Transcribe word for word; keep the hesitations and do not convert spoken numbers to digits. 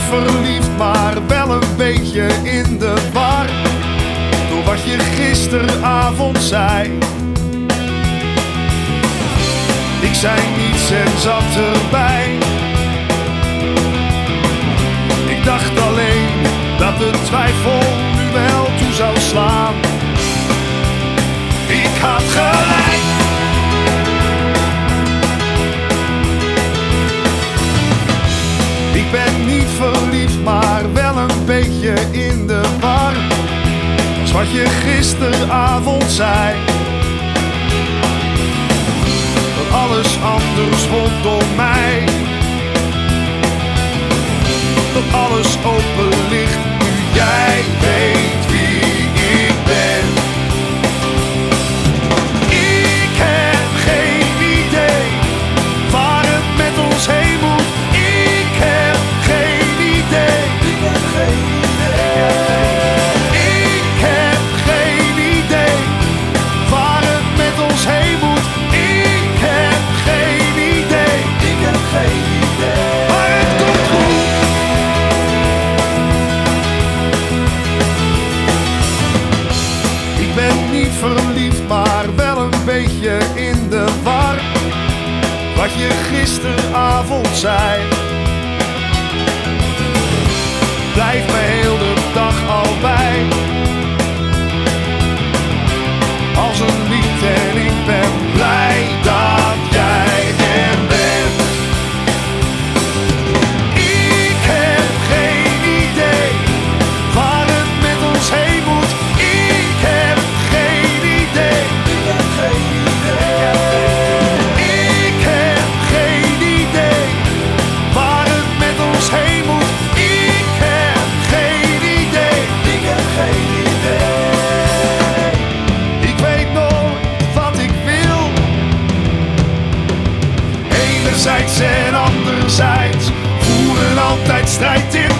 verliefd, maar wel een beetje in de war door wat je gisteravond zei. Ik zei niets en zat erbij. Ik dacht alleen dat de twijfel nu wel toe zou slaan. Ik had gelijk. Ik ben niet verliefd, maar wel een beetje in de war. Dat is wat je gisteravond zei. Dat alles anders rondom mij, dat alles open ligt nu jij weet wie ik ben. Ik heb geen idee waar het met ons heen moet. Ik heb geen idee. Ik heb geen idee. Ik heb geen idee waar het met ons heen moet. Ik heb geen idee. Ik heb geen idee. Maar het komt goed. Ik ben niet verliefd, maar wel een beetje in de war. Wat je gisteravond zei, blijft me heel de dag al bij. Als een lied en ik ben blij dat jij er bent. Ik heb geen idee waar het met ons heen moet. Ik heb geen idee. Ik heb geen idee. Ik heb geen idee waar het met ons heen moet. Ik heb geen idee. Ik heb geen idee. Ik weet nooit wat ik wil. Enerzijds en anderzijds voeren altijd strijd in